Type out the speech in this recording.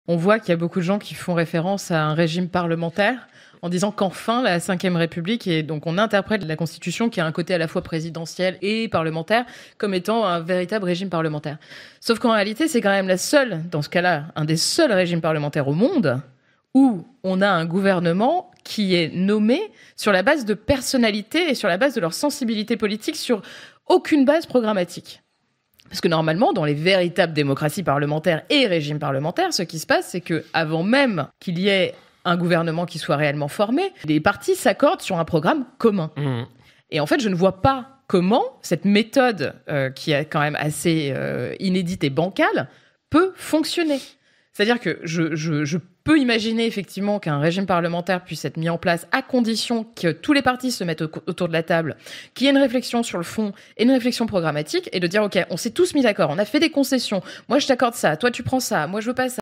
On voit qu'il y a beaucoup de gens qui font référence à un régime parlementaire en disant qu'enfin la Ve République, et donc on interprète la Constitution qui a un côté à la fois présidentiel et parlementaire comme étant un véritable régime parlementaire. Sauf qu'en réalité, c'est quand même la seule, dans ce cas-là, un des seuls régimes parlementaires au monde où on a un gouvernement qui est nommé sur la base de personnalités et sur la base de leur sensibilité politique, sur aucune base programmatique. Parce que normalement, dans les véritables démocraties parlementaires et régimes parlementaires, ce qui se passe, c'est que avant même qu'il y ait un gouvernement qui soit réellement formé, les partis s'accordent sur un programme commun. Mmh. Et en fait, je ne vois pas comment cette méthode, qui est quand même assez inédite et bancale, peut fonctionner. C'est-à-dire que je peux imaginer effectivement qu'un régime parlementaire puisse être mis en place à condition que tous les partis se mettent autour de la table, qu'il y ait une réflexion sur le fond et une réflexion programmatique, et de dire, OK, on s'est tous mis d'accord, on a fait des concessions, moi je t'accorde ça, toi tu prends ça, moi je veux pas ça.